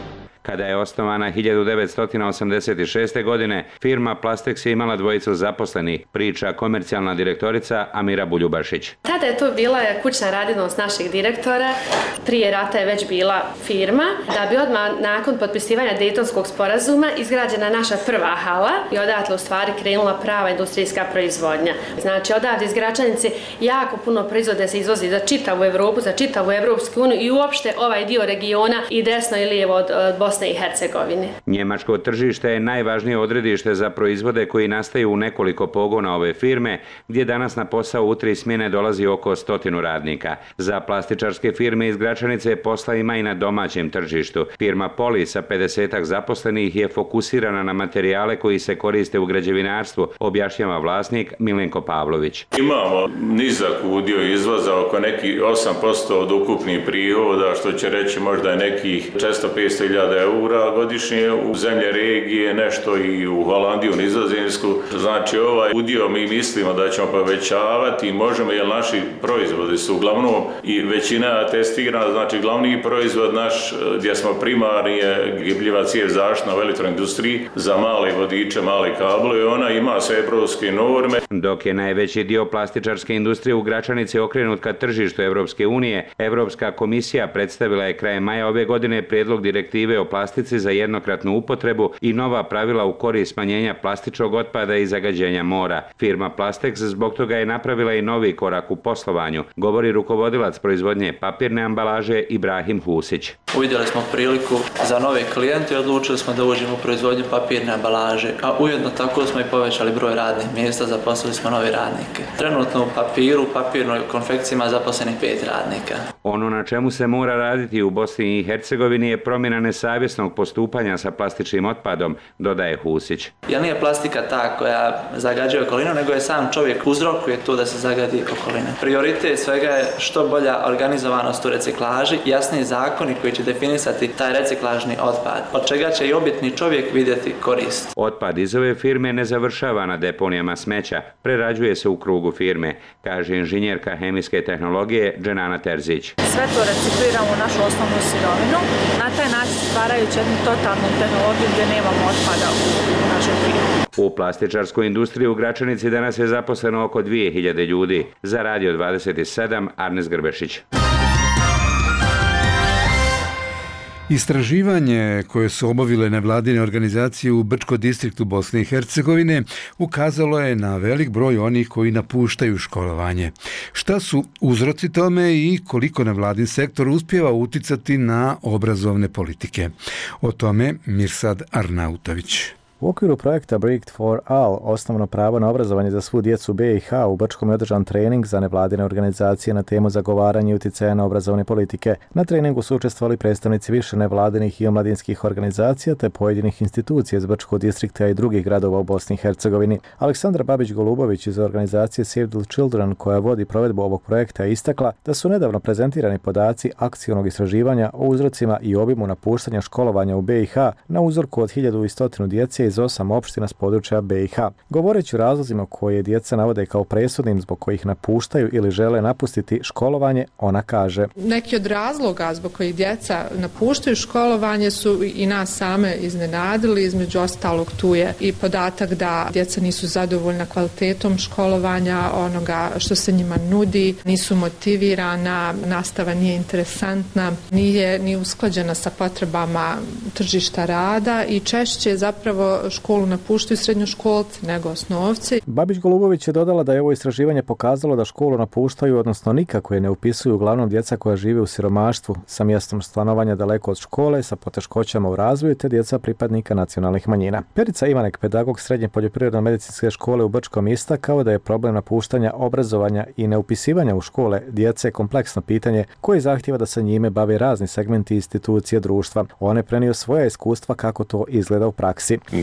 Kada je osnovana hiljadu devetsto osamdeset šeste. godine, firma Plastex je imala dvojicu zaposlenih, priča komercijalna direktorica Amira Buljubašić. Tada je to bila kućna radinost našeg direktora, prije rata je već bila firma, da bi odmah nakon potpisivanja Dejtonskog sporazuma izgrađena naša prva hala i odatle u stvari krenula prava industrijska proizvodnja. Znači odavde iz Gračanice jako puno proizvode se izvozi za čitavu Evropu, za čitavu Evropsku uniju i uopšte ovaj dio regiona i desno i lijevo od, od Bosne i Hercegovine. Njemačko tržište je najvažnije odredište za proizvode koji nastaju u nekoliko pogona ove firme, gdje danas na posao u tri smjene dolazi oko stotinu radnika. Za plastičarske firme iz Gračanice posla ima i na domaćem tržištu. Firma Poli sa pedesetak zaposlenih je fokusirana na materijale koji se koriste u građevinarstvu, objašnjava vlasnik Milenko Pavlović. Imamo nizak udio izvoza, oko neki osam posto od ukupnih prihoda, što će reći možda je nekih često petsto hiljada eura godišnje, u zemlje regije, nešto i u Holandiju, Nizozemsku. Znači ovaj udio mi mislimo da ćemo povećavati i možemo, jer naši proizvodi su uglavnom i većina testirana, znači glavni proizvod naš gdje smo primarni je gibljiva cijev zaštitna u elektroindustriji za male vodiče, male kablove, ona ima sve evropske norme. Dok je najveći dio plastičarske industrije u Gračanici okrenut ka tržištu Evropske unije, Evropska komisija predstavila je krajem maja ove godine prijedlog direktive o plastici za jednokratnu upotrebu i nova pravila u korist smanjenja plastičnog otpada i zagađenja mora. Firma Plastex zbog toga je napravila i novi korak u poslovanju, govori rukovodilac proizvodnje papirne ambalaže Ibrahim Husić. Uvidjeli smo priliku za nove klijente i odlučili smo da uđemo u proizvodnju papirne ambalaže, a ujedno tako smo i povećali broj radnih mjesta, zaposlili smo nove radnike. Trenutno u papiru, papirnoj konfekciji ima zaposlenih pet radnika. Ono na čemu se mora raditi u Bosni i Hercegovini je promjena nesavjesnog postupanja sa plastičnim otpadom, dodaje Husić. Jer nije plastika ta koja zagađuje okolinu, nego je sam čovjek uzrokuje to da se zagadi okolina. Prioritet svega je što bolja organizovanost u reciklaži, jasni zakoni koji će definisati taj reciklažni otpad, od čega će i obytni čovjek vidjeti korist. Otpad iz ove firme ne završava na deponijama smeća, prerađuje se u krugu firme, kaže inženjerka hemijske tehnologije Dženana Terzić. Sve to recikliramo u našu osnovnu sirovinu, na taj način stvarajući jednu totalnu tehnologiju gdje nemamo otpada u našoj firmi. U plastičarskoj industriji u Gračanici danas je zaposleno oko dvije hiljade ljudi. Za Radio dvadeset sedam, Arnes Grbešić. Istraživanje koje su obavile nevladine organizacije u Brčko distriktu Bosne i Hercegovine ukazalo je na velik broj onih koji napuštaju školovanje. Šta su uzroci tome i koliko nevladin sektor uspijeva uticati na obrazovne politike? O tome Mirsad Arnautović. U okviru projekta Bricked for All, osnovno pravo na obrazovanje za svu djecu B i H, u Brčkom je održan trening za nevladine organizacije na temu zagovaranja i uticaja na obrazovne politike. Na treningu su učestvovali predstavnici više nevladinih i omladinskih organizacija te pojedinih institucija iz Brčkog distrikta i drugih gradova u Bosni i Hercegovini. Aleksandra Babić-Golubović iz organizacije Save the Children, koja vodi provedbu ovog projekta, je istakla da su nedavno prezentirani podaci akcionog istraživanja o uzrocima i obimu napuštanja školovanja u B i H na uzorku od hiljadu sto djece iz osam opština s područja B i H. Govoreći o razlozima koje djeca navode kao presudnim zbog kojih napuštaju ili žele napustiti školovanje, ona kaže: neki od razloga zbog kojih djeca napuštaju školovanje su i nas same iznenadili. Između ostalog tu je i podatak da djeca nisu zadovoljna kvalitetom školovanja, onoga što se njima nudi, nisu motivirana, nastava nije interesantna, nije ni usklađena sa potrebama tržišta rada i češće zapravo školu napuštaju srednjoškolci nego osnovci. Babić-Golubović je dodala da je ovo istraživanje pokazalo da školu napuštaju, odnosno nikako je ne upisuju, uglavnom djeca koja žive u siromaštvu, sa mjestom stanovanja daleko od škole, sa poteškoćama u razvoju, te djeca pripadnika nacionalnih manjina. Perica Ivanek, pedagog srednje poljoprivredno-medicinske škole u Brčkom, istakao da je problem napuštanja obrazovanja i neupisivanja u škole djece kompleksno pitanje koje zahtijeva da se njime bave razni segmenti institucije društva. On je prenio svoja iskustva kako to izgleda u praksi.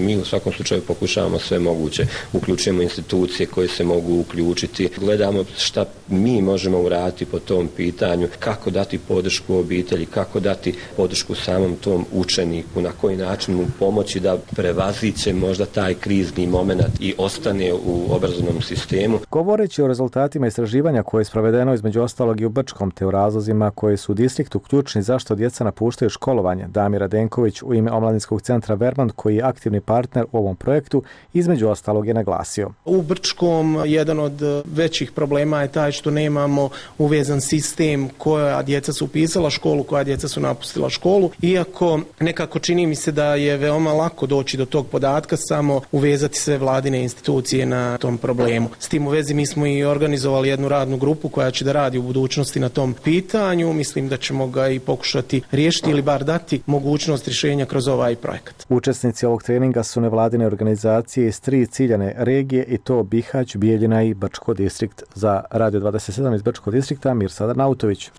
mi u svakom slučaju pokušavamo sve moguće, uključujemo institucije koje se mogu uključiti, gledamo šta mi možemo uraditi po tom pitanju, kako dati podršku obitelji, kako dati podršku samom tom učeniku, na koji način mu pomoći da prevaziće možda taj krizni moment i ostane u obrazovnom sistemu. Govoreći o rezultatima istraživanja koje je sprovedeno između ostalog i u Brčkom, te u razlozima koji su u distriktu ključni zašto djeca napuštaju školovanje, Damir Radenković u ime Omladinskog centra Vermont, koji je aktivni partner u ovom projektu, između ostalog je naglasio. U Brčkom jedan od većih problema je taj što nemamo uvezan sistem koja djeca su upisala školu, koja djeca su napustila školu, iako nekako čini mi se da je veoma lako doći do tog podatka, samo uvezati sve vladine institucije na tom problemu. S tim u vezi mi smo i organizovali jednu radnu grupu koja će da radi u budućnosti na tom pitanju. Mislim da ćemo ga i pokušati riješiti ili bar dati mogućnost rješenja kroz ovaj projekat. Učesnici ovog treninga su nevladine organizacije iz tri ciljane regije i to Bihać, Bijeljina i Brčko distrikt. Za Radio dvadeset sedam iz Brčkog distrikta Mirsad Nautović.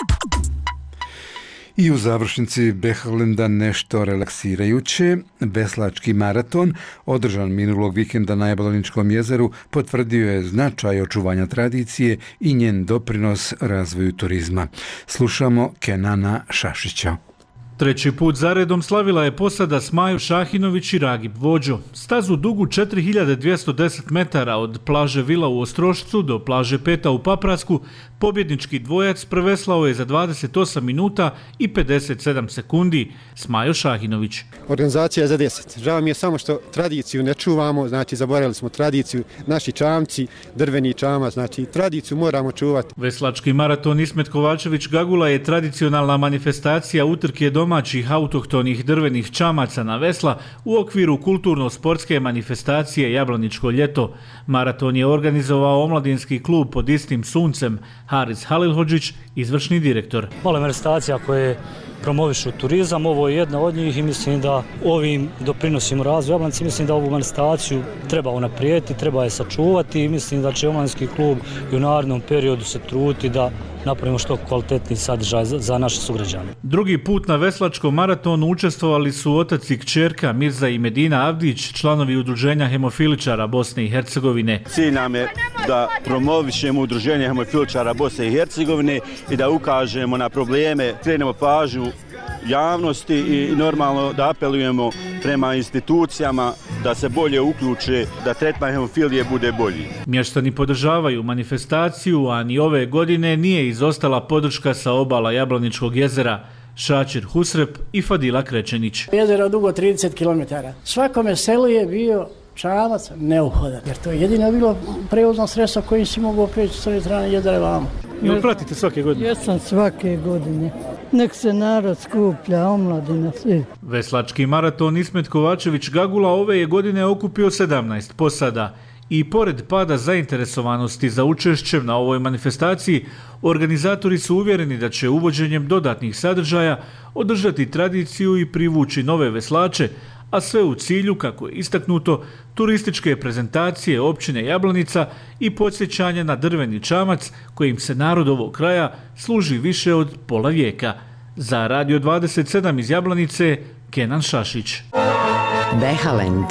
I u završnici Behlenda nešto relaksirajuće. Veslački maraton, održan minulog vikenda na Jablaničkom jezeru, potvrdio je značaj očuvanja tradicije i njen doprinos razvoju turizma. Slušamo Kenana Šašića. Treći put zaredom slavila je posada Smajo Šahinović i Ragib Vođo. Stazu dugu četiri hiljade dvjesto deset metara od plaže Vila u Ostrošcu do plaže Peta u Paprasku, pobjednički dvojac preveslao je za dvadeset osam minuta i pedeset sedam sekundi. Smajo Šahinović. Organizacija je za deset. Žao mi je samo što tradiciju ne čuvamo, znači zaboravili smo tradiciju, naši čamci, drveni čamac, znači tradiciju moramo čuvati. Veslački maraton Ismet Kovačević Gagula je tradicionalna manifestacija utrke domaćih autohtonih drvenih čamaca na vesla u okviru kulturno-sportske manifestacije Jablaničko ljeto. Maraton je organizovao omladinski klub pod istim suncem. Haris Halilhodžić, izvršni direktor. Mala manifestacija koje promovišu turizam, ovo je jedna od njih i mislim da ovim doprinosimo razvoju Jablanice. Mislim da ovu manifestaciju treba unaprijediti, treba je sačuvati i mislim da će omladinski klub i u narednom periodu se truditi da napravimo što kvalitetniji sadržaj za, za naše sugrađane. Drugi put na veslačkom maratonu učestvovali su otac i kćerka Mirza i Medina Avdić, članovi udruženja hemofiličara Bosne i Hercegovine. Cilj nam je da promovišemo udruženje hemofiličara Bosne i Hercegovine i da ukažemo na probleme, krenemo pažnju javnosti i normalno da apelujemo prema institucijama da se bolje uključe, da tretman hemofilije bude bolji. Mještani podržavaju manifestaciju, a ni ove godine nije izostala podrška sa obala Jablaničkog jezera. Šačir Husrep i Fadila Krečenić. Jezero dugo trideset kilometara. Svakome selu je bio čamac neophodan, jer to je jedino bilo prevozno sredstvo kojim si mogao preći s ove strane jezera vamo. Jel pratite svake godine? Jesam svake godine. Nek se narod skuplja, omladina, svi. Veslački maraton Ismet Kovačević Gagula ove je godine okupio sedamnaest posada. I pored pada zainteresovanosti za učešćem na ovoj manifestaciji, organizatori su uvjereni da će uvođenjem dodatnih sadržaja održati tradiciju i privući nove veslače, a sve u cilju, kako je istaknuto, turističke prezentacije općine Jablanica i podsjećanje na drveni čamac kojim se narod ovog kraja služi više od pola vijeka. Za Radio dvadeset sedam iz Jablanice, Kenan Šašić. Behalend.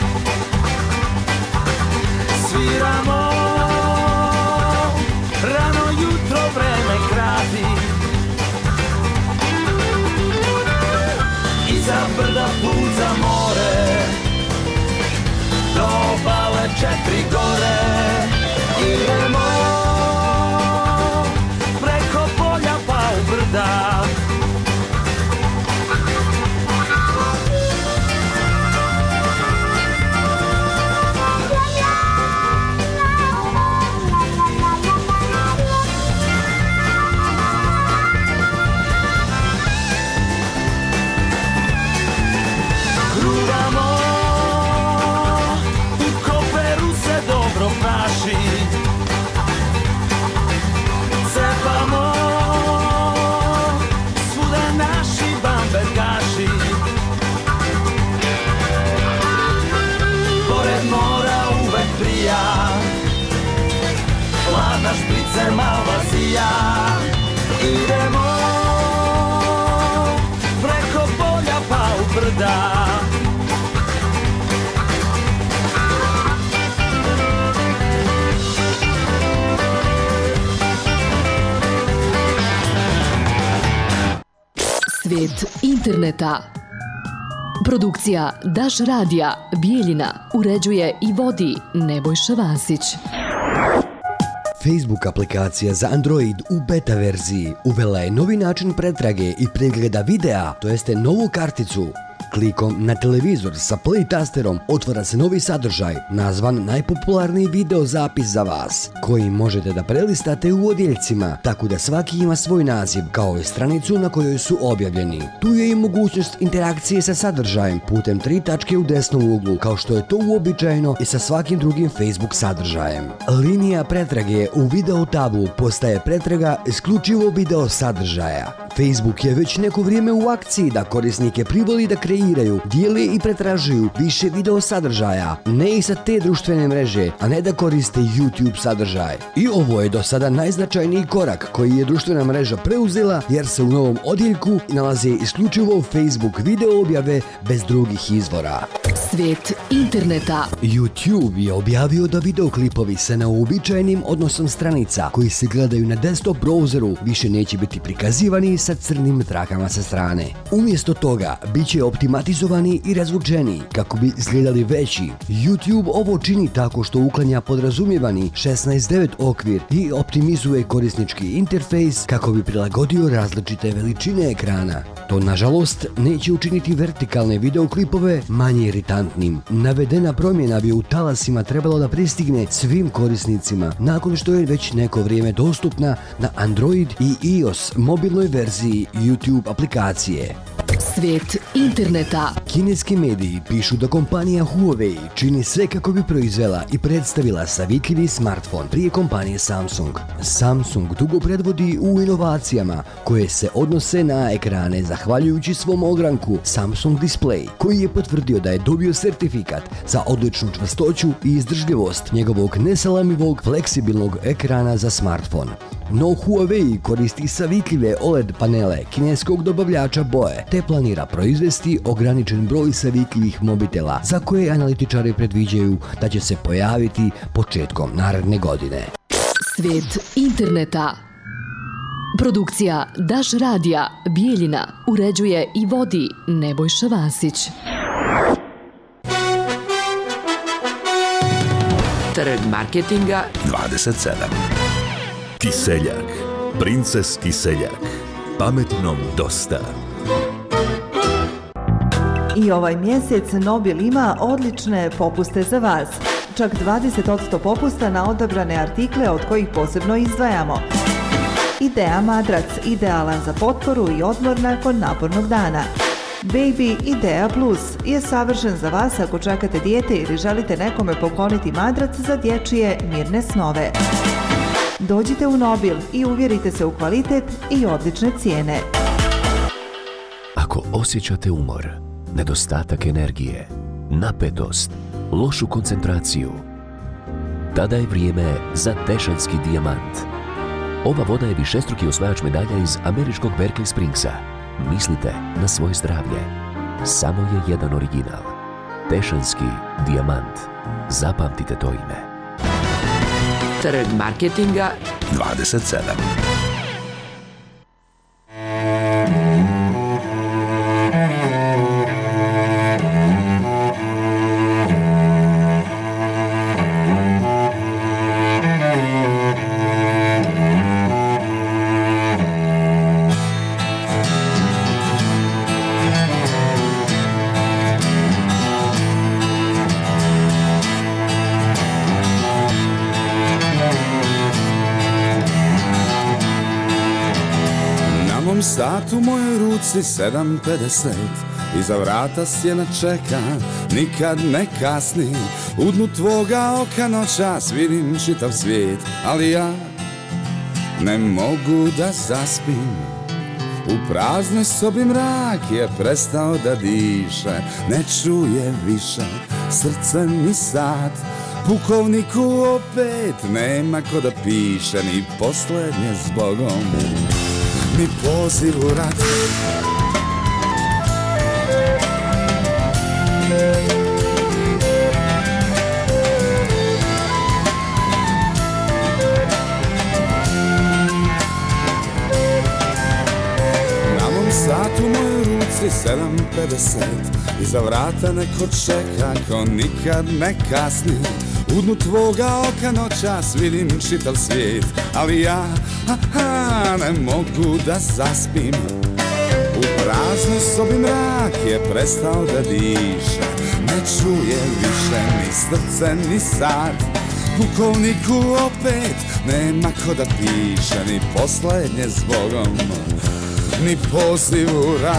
Sviramo bambergaši, cepamo svuda naši bambergaši. Pored mora uvek prija, hladna špricer malvazija. Idemo preko polja pa u brda, Svet interneta. Produkcija Daš radija Bijeljina uređuje i vodi Nebojša Vasić. Facebook aplikacija za Android u beta verziji uvela je novi način pretrage i pregleda videa, to jeste novu karticu. Klikom na televizor sa play tasterom otvara se novi sadržaj, nazvan najpopularniji video zapis za vas, koji možete da prelistate u odjeljcima, tako da svaki ima svoj naziv, kao i stranicu na kojoj su objavljeni. Tu je i mogućnost interakcije sa sadržajem putem tri tačke u desnom uglu, kao što je to uobičajeno i sa svakim drugim Facebook sadržajem. Linija pretrage u video tabu postaje pretraga isključivo video sadržaja. Facebook je već neko vrijeme u akciji da korisnike privoli da kreiraju, dijele i pretražuju više video sadržaja, ne i sa te društvene mreže, a ne da koriste YouTube sadržaj. I ovo je do sada najznačajniji korak koji je društvena mreža preuzela, jer se u novom odjeljku nalaze isključivo Facebook video objave bez drugih izvora. Svet interneta. YouTube je objavio da videoklipovi sa neuobičajenim odnosom stranica koji se gledaju na desktop browseru više neće biti prikazivani sa crnim trakama sa strane. Umjesto toga, bit će optimatizovani i razvučeni kako bi izgledali veći. YouTube ovo čini tako što uklanja podrazumijevani šesnaest devet okvir i optimizuje korisnički interfejs kako bi prilagodio različite veličine ekrana. To, nažalost, neće učiniti vertikalne videoklipove manje iritantnim. Navedena promjena bi u talasima trebalo da pristigne svim korisnicima nakon što je već neko vrijeme dostupna na Android i iOS mobilnoj verziji YouTube aplikacije. Svet interneta. Kineski mediji pišu da kompanija Huawei čini sve kako bi proizvela i predstavila savitljivi smartfon prije kompanije Samsung. Samsung dugo predvodi u inovacijama koje se odnose na ekrane zahvaljujući svom ogranku Samsung Display, koji je potvrdio da je dobio sertifikat za odličnu čvrstoću i izdržljivost njegovog nesalamivog fleksibilnog ekrana za smartfon. No Huawei koristi savitljive O L E D panele kineskog dobavljača boje, te planira proizvesti ograničen broj savitljivih mobitela za koje analitičari predviđaju da će se pojaviti početkom naredne godine. Svet interneta. Produkcija Daš radija Bijeljina uređuje i vodi Nebojša Vasić. Trg marketinga dvadeset sedam. Kiseljak. Princes Kiseljak. Pametnom dosta. I ovaj mjesec Nobil ima odlične popuste za vas. Čak dvadeset posto popusta na odabrane artikle od kojih posebno izdvajamo. Idea madrac, idealan za potporu i odmor nakon napornog dana. Baby Idea Plus je savršen za vas ako čekate dijete ili želite nekome pokloniti madrac za dječje mirne snove. Dođite u Nobil i uvjerite se u kvalitet i odlične cijene. Ako osjećate umor, nedostatak energije, napetost, lošu koncentraciju, tada je vrijeme za Tešanski dijamant. Ova voda je višestruki osvajač medalja iz američkog Berkeley Springsa. Mislite na svoje zdravlje. Samo je jedan original. Tešanski dijamant. Zapamtite to ime. Trg marketinga dvadeset sedam. Sat u mojoj ruci sedam pedeset, Iza vrata sjena čeka, nikad ne kasni. U dnu tvoga oka noćas vidim čitav svijet, ali ja ne mogu da zaspim. U praznoj sobi mrak je prestao da diše, ne čuje više srce mi sad. Pukovniku opet nema ko da piše ni posljednje zbogom, ni poziv u rat. Sat u mojoj ruci sedam pedeset, iza vrata neko čeka ko nikad ne kasni. U dnu tvoga oka noćas vidim čitav svijet, ali ja aha, ne mogu da zaspim. U praznoj sobi mrak je prestao da diše, ne čuje više ni srce ni sad. Pukovniku opet nema ko da piše ni posljednje zbogom, ni poziv u rat.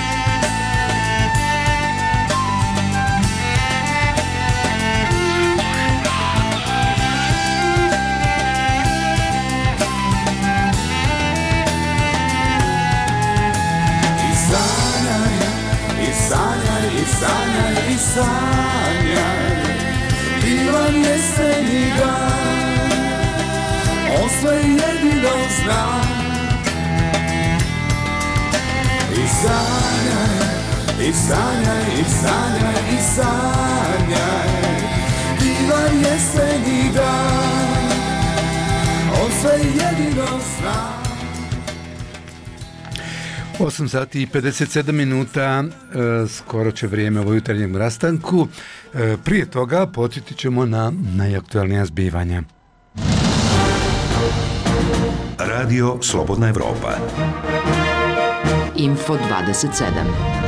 I sanjaj, i sanjaj, i sanjaj, i sanjaj, divan jeseni dan, on sve jedino zna. I sanjaj, i sanjaj, i sanjaj, i sanjaj, divan jeseni dan, on sve jedino zna. osam sati i pedeset sedam minuta, e, skoro će vrijeme ovo jutarnjem rastanku. E, prije toga podsjetit ćemo na najaktualnija zbivanja. Radio Slobodna Evropa. Info dvadeset sedam.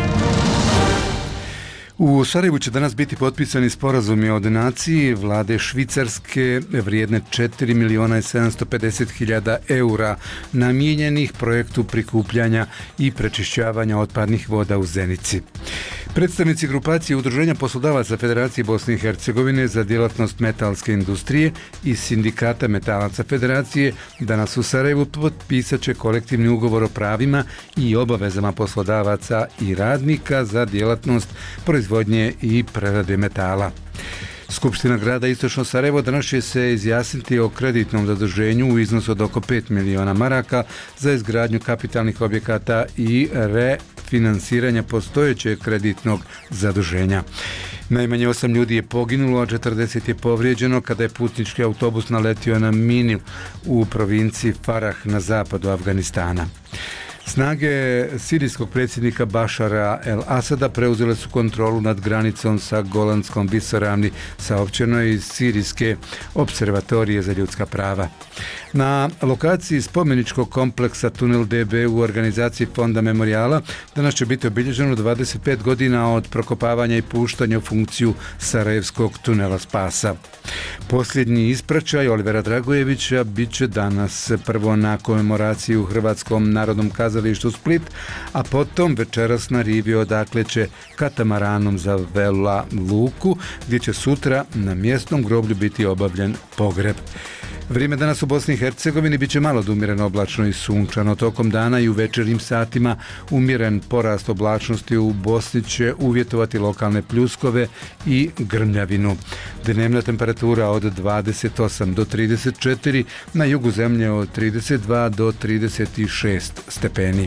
U Sarajevu će danas biti potpisani sporazumi o donaciji vlade Švicarske vrijedne četiri miliona i sedamsto pedeset hiljada eura namijenjenih projektu prikupljanja i prečišćavanja otpadnih voda u Zenici. Predstavnici grupacije Udruženja poslodavaca Federacije Bosne i Hercegovine za djelatnost metalske industrije i Sindikata metalaca Federacije danas u Sarajevu potpisat će kolektivni ugovor o pravima i obavezama poslodavaca i radnika za djelatnost proizvodnje i prerade metala. Skupština grada Istočno Sarajevo danas će se izjasniti o kreditnom zaduženju u iznosu od oko pet miliona maraka za izgradnju kapitalnih objekata i refinansiranja postojećeg kreditnog zaduženja. Najmanje osam ljudi je poginulo, a četrdeset je povrijeđeno kada je putnički autobus naletio na minu u provinciji Farah na zapadu Afganistana. Snage sirijskog predsjednika Bašara el-Asada preuzele su kontrolu nad granicom sa Golanskom visoravni, saopćeno je iz Sirijske observatorije za ljudska prava. Na lokaciji spomeničkog kompleksa Tunel D B u organizaciji Fonda Memorijala danas će biti obilježeno dvadeset pet godina od prokopavanja i puštanja u funkciju Sarajevskog tunela spasa. Posljednji ispraćaj Olivera Dragojevića bit će danas prvo na komemoraciji u Hrvatskom narodnom kazalištu Split, a potom večeras na rivi odakle će katamaranom za Vela luku, gdje će sutra na mjesnom groblju biti obavljen pogreb. Vrijeme danas u Bosni i Hercegovini bit će malo odumjereno oblačno i sunčano. Tokom dana i u večernjim satima umjeren porast oblačnosti u Bosni će uvjetovati lokalne pljuskove i grmljavinu. Dnevna temperatura od dvadeset osam do trideset četiri, na jugu zemlje od trideset dva do trideset šest stepeni.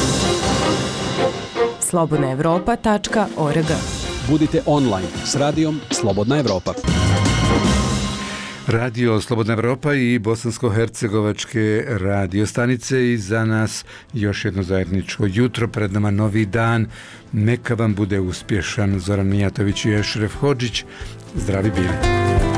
slobodna evropa tačka org. Budite online s radijom Slobodna Evropa. Radio Slobodna Evropa i bosansko-hercegovačke radio stanice i za nas još jedno zajedničko jutro, pred nama novi dan. Neka vam bude uspješan. Zoran Mijatović i Ešref Hodžić. Zdravi bili.